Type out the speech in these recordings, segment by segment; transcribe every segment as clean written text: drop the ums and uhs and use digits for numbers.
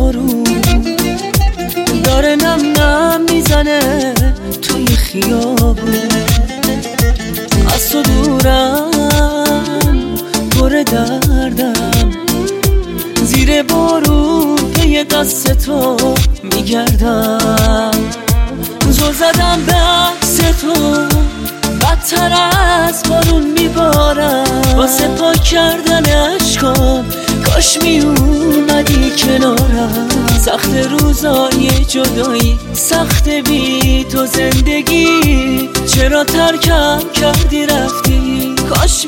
بارون داره نم نم میزنه توی خیابون. از تو دورم پر دردم، زیر بارون پی دست تو میگردم. زل زدم به عکس تو بدتر از بارون میبارم. واسه پاک کردن عشقام کاش میومدی کنارم. سخت روزای جدایی، سخت بی تو زندگی، چرا ترکم کردی رفتی؟ کاش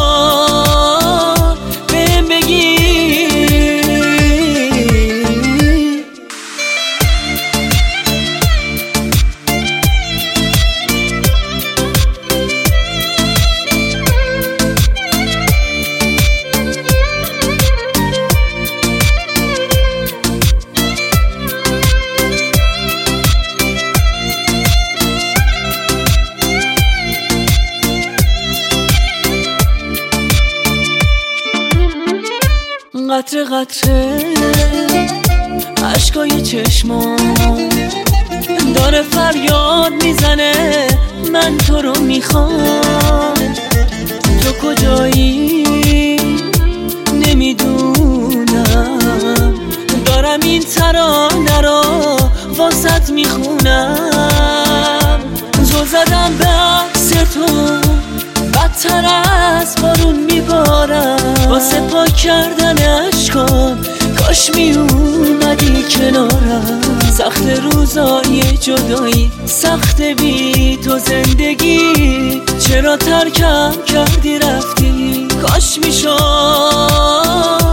میشد بهم بگی. قطره قطره عشقای چشمام داره فریاد میزنه من تو رو میخوام. تو کجایی نمیدونم، دارم این ترانه رو واسط میخونم. زل زدم به عکس تو بدتر از بارون میبارم. واسه پاک کردن عشقام کاش میومدی کنارم. سخت روزای جدایی، سخت بی تو زندگی، چرا ترکم کردی رفتی؟ کاش میشد